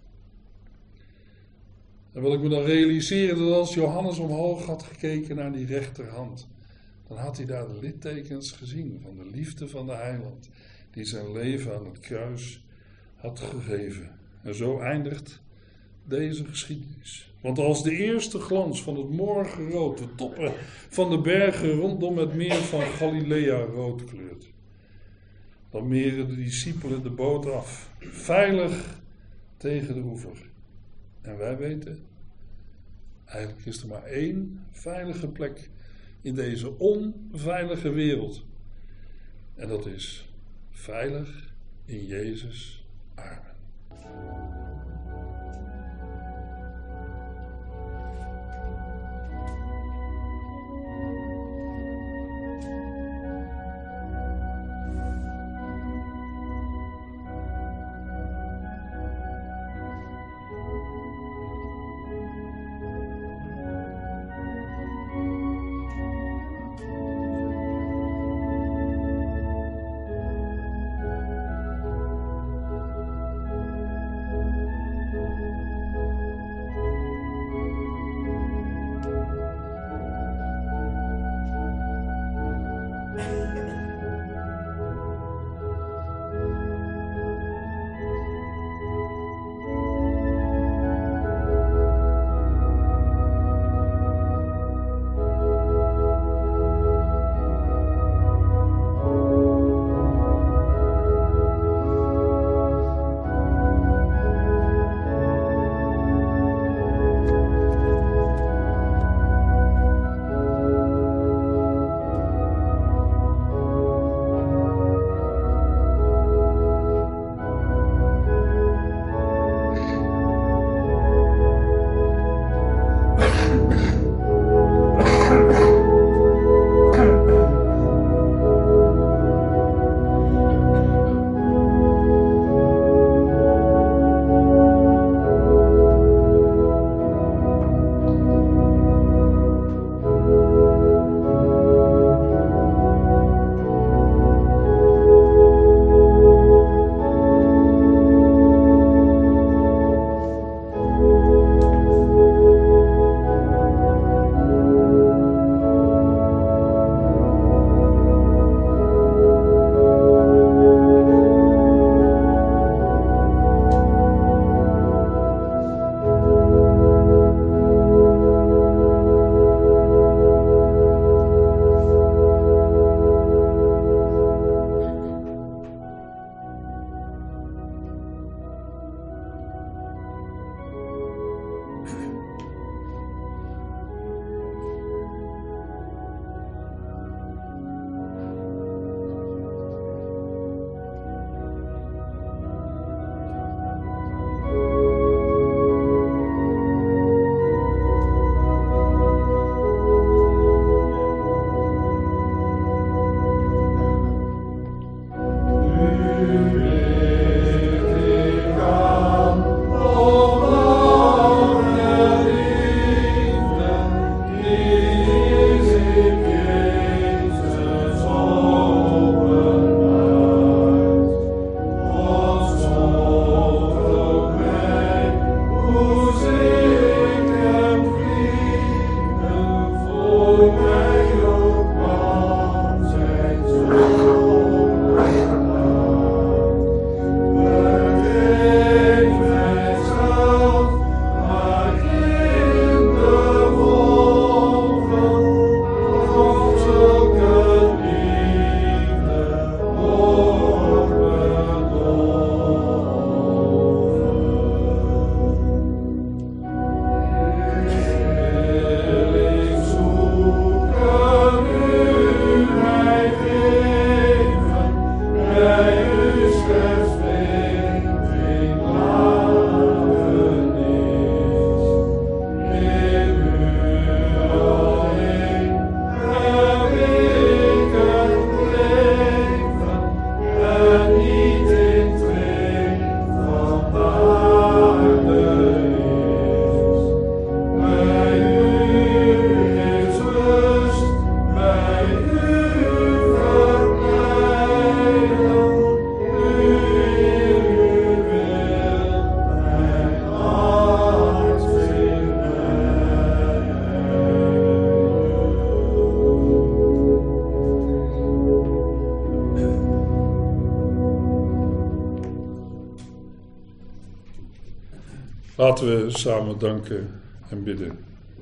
En wil ik me dan realiseren dat als Johannes omhoog had gekeken naar die rechterhand, dan had hij daar de littekens gezien van de liefde van de Heiland, die zijn leven aan het kruis had gegeven. En zo eindigt deze geschiedenis. Want als de eerste glans van het morgenrood de toppen van de bergen rondom het meer van Galilea rood kleurt, dan meren de discipelen de boot af, veilig tegen de oever. En wij weten, eigenlijk is er maar één veilige plek in deze onveilige wereld. En dat is veilig in Jezus' armen. Laten we samen danken en bidden.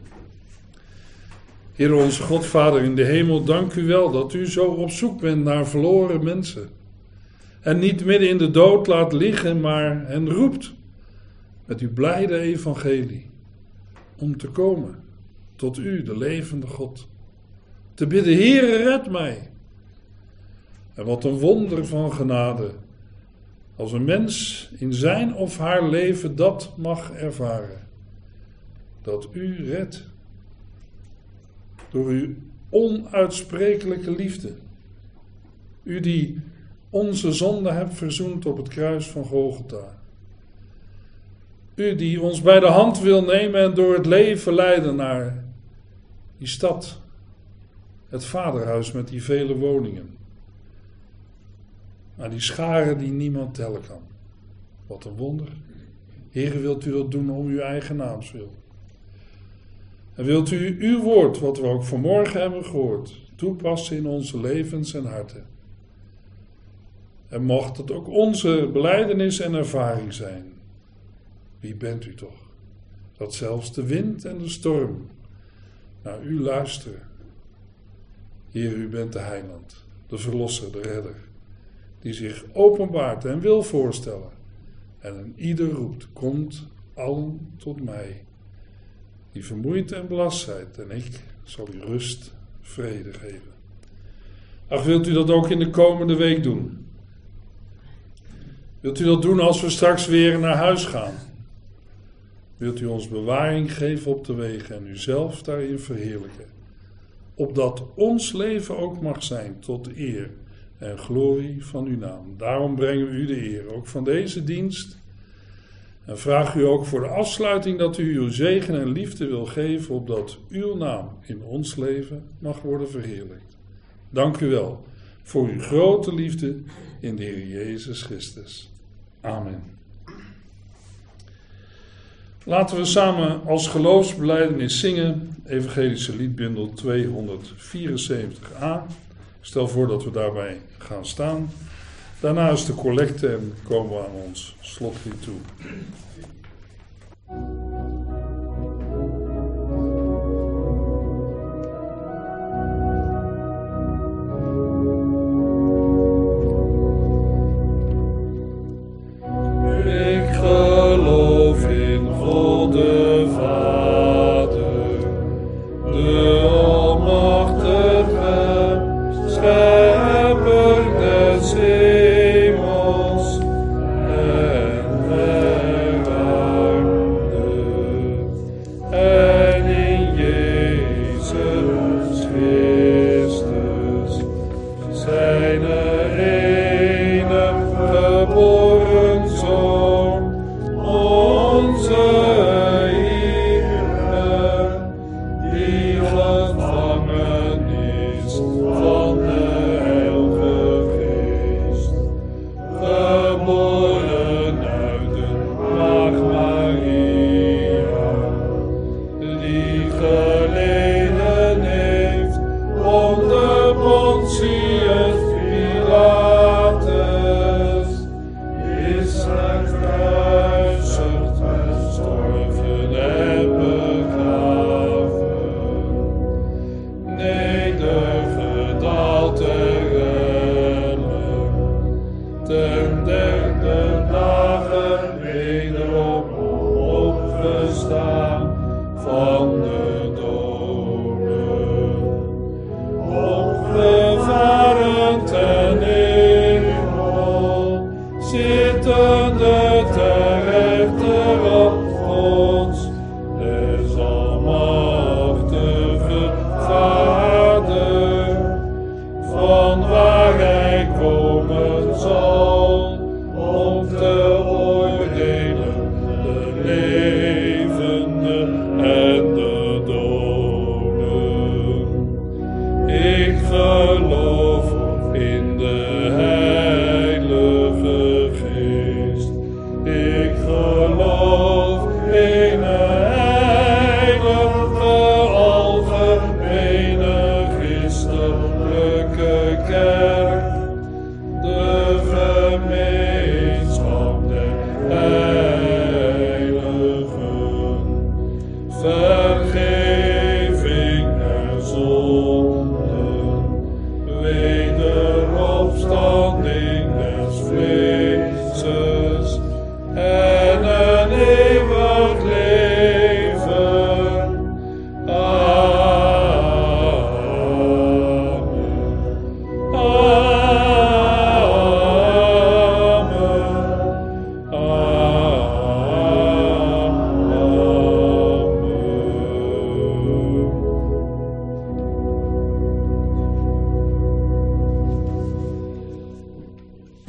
Heer onze God, Vader in de hemel, dank u wel dat u zo op zoek bent naar verloren mensen. En niet midden in de dood laat liggen, maar hen roept met uw blijde evangelie. Om te komen tot u, de levende God. Te bidden, Heere, red mij. En wat een wonder van genade. Als een mens in zijn of haar leven dat mag ervaren. Dat u redt. Door uw onuitsprekelijke liefde. U die onze zonde hebt verzoend op het kruis van Golgotha. U die ons bij de hand wil nemen en door het leven leiden naar die stad. Het vaderhuis met die vele woningen. Naar die scharen die niemand tellen kan. Wat een wonder. Heere, wilt u dat doen om uw eigen naams wil? En wilt u uw woord, wat we ook vanmorgen hebben gehoord, toepassen in onze levens en harten? En mocht het ook onze belijdenis en ervaring zijn. Wie bent u toch? Dat zelfs de wind en de storm naar u luisteren. Heer, u bent de heiland, de verlosser, de redder, die zich openbaart en wil voorstellen. En een ieder roept, komt allen tot mij, die vermoeid en belast zijt, en ik zal u rust, vrede geven. Ach, wilt u dat ook in de komende week doen? Wilt u dat doen als we straks weer naar huis gaan? Wilt u ons bewaring geven op de wegen en uzelf daarin verheerlijken? Opdat ons leven ook mag zijn tot eer en glorie van uw naam. Daarom brengen we u de eer, ook van deze dienst. En vraag u ook voor de afsluiting dat u uw zegen en liefde wil geven, opdat uw naam in ons leven mag worden verheerlijkt. Dank u wel voor uw grote liefde in de Heer Jezus Christus. Amen. Laten we samen als geloofsbelijdenis zingen, Evangelische liedbundel 274a. Stel voor dat we daarbij gaan staan. Daarna is de collecte en komen we aan ons slotlied toe. Ik geloof in God de Vader, de Almachtige, Schepper des hemels en der aarde, en in Jezus Christus, zijn enige geboren Zoon, onze Heer, die gevangen is van de Heilige Geest, geboren uit de Maagd Maria, die geleden heeft onder Pontius Pilatus, is gekruisigd, gestorven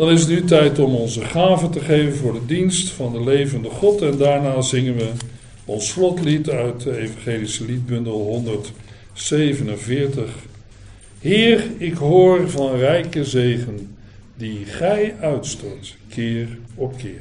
Dan is het nu tijd om onze gaven te geven voor de dienst van de levende God. En daarna zingen we ons slotlied uit de evangelische liedbundel 147. Heer, ik hoor van rijke zegen, die gij uitstort, keer op keer.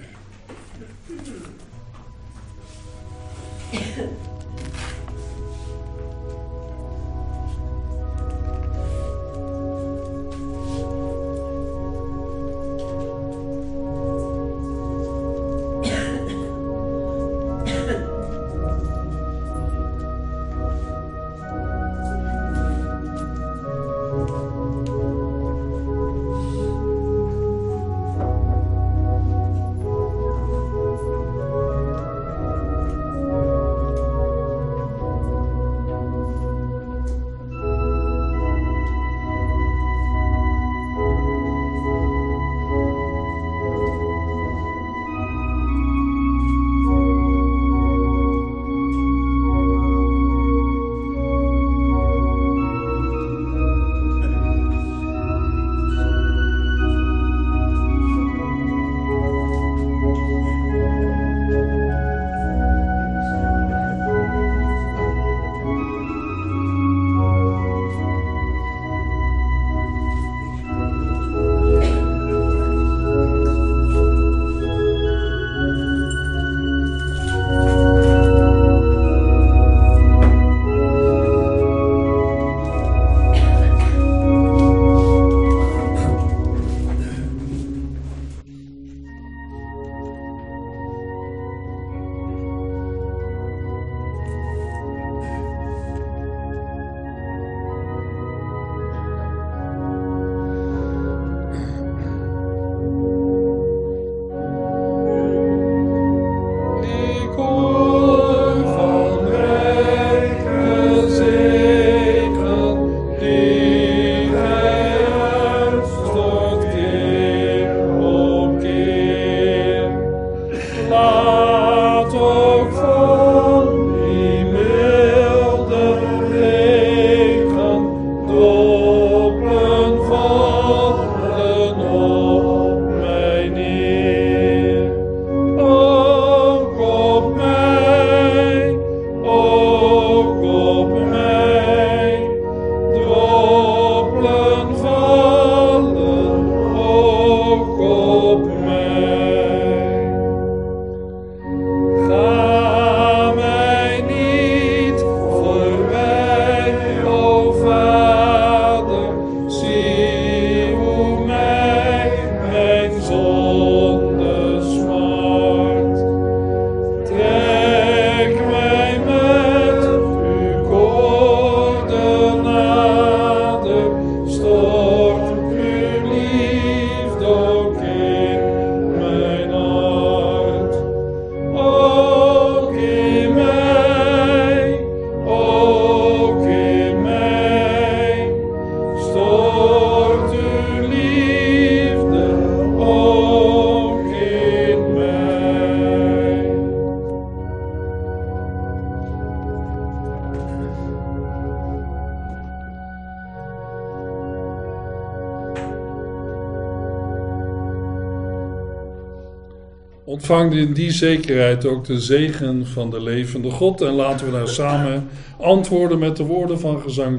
Ontvang in die zekerheid ook de zegen van de levende God. En laten we daar samen antwoorden met de woorden van gezang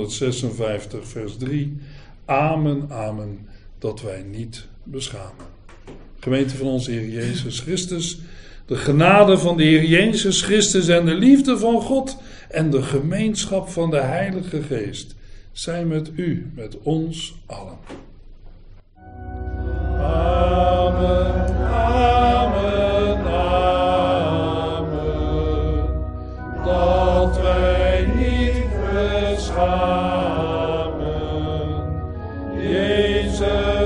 456, vers 3. Amen, amen, dat wij niet beschamen. Gemeente van onze Heer Jezus Christus, de genade van de Heer Jezus Christus en de liefde van God en de gemeenschap van de Heilige Geest zijn met u, met ons allen. Amen, amen, amen, dat wij niet beschamen, Jezus.